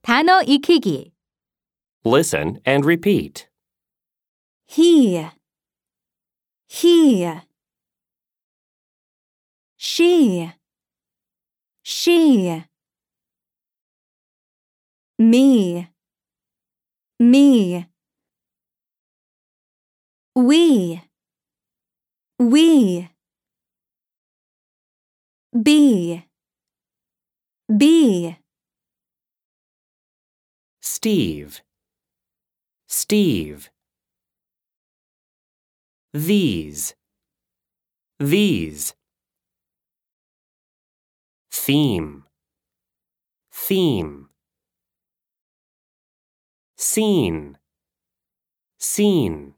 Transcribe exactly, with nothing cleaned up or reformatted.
단어 익히기. Listen and repeat. He, he. She, she. Me, me. We, we. Be, be. Steve, Steve. These, these. Theme, theme. Scene, scene.